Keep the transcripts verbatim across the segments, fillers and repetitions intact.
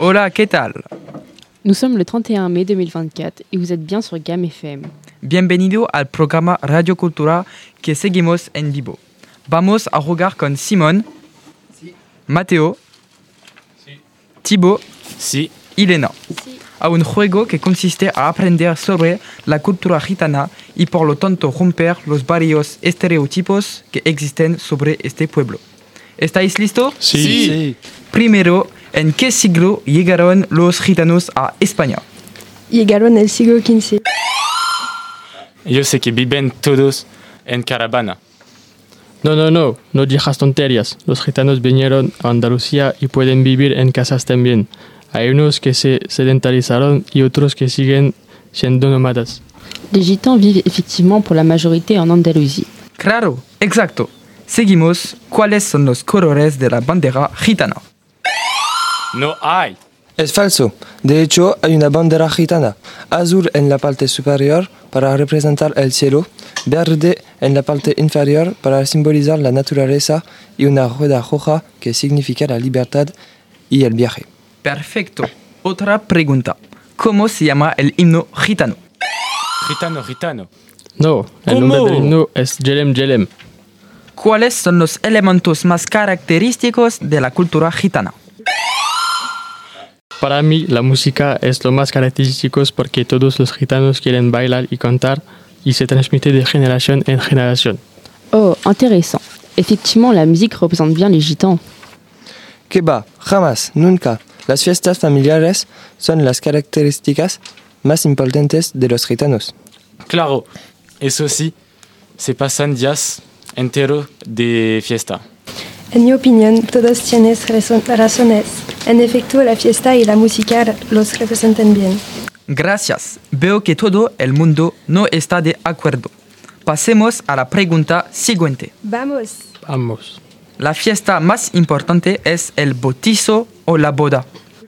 Hola, ¿qué tal? Nous sommes le trente et un mai deux mille vingt-quatre et vous êtes bien sur G A M F M. Bienvenido al programa Radio Cultura que seguimos en vivo. Vamos a jugar con Simón, sí. Mateo, sí. Thibaut sí. y Lena. Sí. A un juego que consiste a aprender sobre la cultura gitana y por lo tanto romper los varios estereotipos que existen sobre este pueblo. ¿Estáis listos? Sí. sí. Primero, ¿en qué siglo llegaron los gitanos a España? Llegaron en el siglo quince. Yo sé que viven todos en caravana. No, no, no, no digas tonterías. Los gitanos vinieron a Andalucía y pueden vivir en casas también. Hay unos que se sedentarizaron y otros que siguen siendo nómadas. Les gitans vivent effectivement pour la majorité en Andalousie. Claro, exacto. Seguimos. ¿Cuáles son los colores de la bandera gitana? No hay. Es falso. De hecho, hay una bandera gitana. Azul en la parte superior para representar el cielo, verde en la parte inferior para simbolizar la naturaleza y una rueda roja que significa la libertad y el viaje. Perfecto. Otra pregunta. ¿Cómo se llama el himno gitano? Gitano, gitano. No, el ¿Cómo? nombre del himno es Jelem Jelem. ¿Cuáles son los elementos más característicos de la cultura gitana? Para mí, la música es lo más característico porque todos los gitanos quieren bailar y cantar y se transmite de generación en generación. Oh, intéressant. Effectivement, la musique représente bien les gitans. Que va, jamás, nunca. Las fiestas familiares son las características más importantes de los gitanos. Claro, eso sí, se pasan días enteros de fiesta. En mi opinión, todos tienen razones. En efecto, la fiesta y la música los representan bien. Gracias. Veo que todo el mundo no está de acuerdo. Pasemos a la pregunta siguiente. Vamos. Vamos. ¿La fiesta más importante es el bautizo o la boda?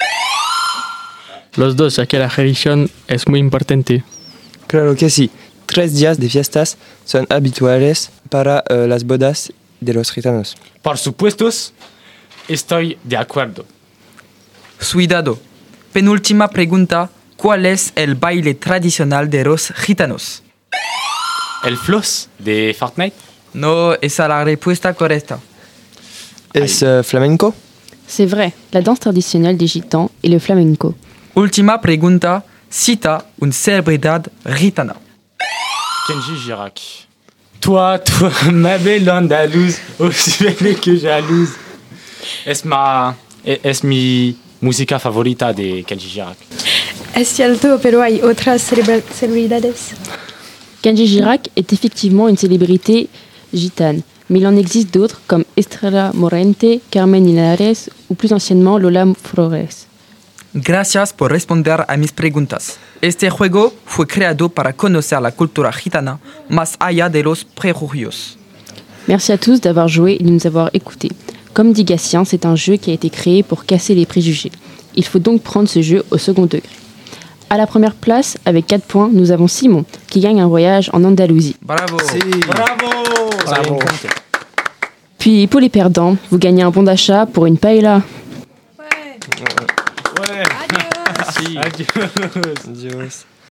Los dos, ya que la religión es muy importante. Claro que sí. Tres días de fiestas son habituales para uh, las bodas de los gitanos. Por supuesto, estoy de acuerdo. Cuidado. Penúltima pregunta. ¿Cuál es el baile tradicional de los gitanos? ¿El floss de Fortnite? No, esa es la respuesta correcta. ¿Es uh, flamenco? C'est vrai, la danse traditionnelle des gitans est le flamenco. Última pregunta. Cita una celebridad gitana. Kenji Girac. Toi, toi, ma belle andalouse, aussi belle que jalouse. Es, ma, es mi música favorita de Kenji Girac. Es cierto, pero hay otras celebra- celebridades. Kenji Girac est effectivement une célébrité gitane, mais il en existe d'autres comme Estrella Morente, Carmen Linares ou plus anciennement Lola Flores. Gracias por responder a mis preguntas. Este juego fue creado para conocer la cultura gitana más allá de los prejuicios. Merci à tous d'avoir joué et de nous avoir écoutés. Comme dit Gatien, c'est un jeu qui a été créé pour casser les préjugés. Il faut donc prendre ce jeu au second degré. À la première place, avec quatre points, nous avons Simon, qui gagne un voyage en Andalousie. Bravo. Sí. Bravo! Bravo. Puis pour les perdants, vous gagnez un bon d'achat pour une paella. Ouais. Adiós.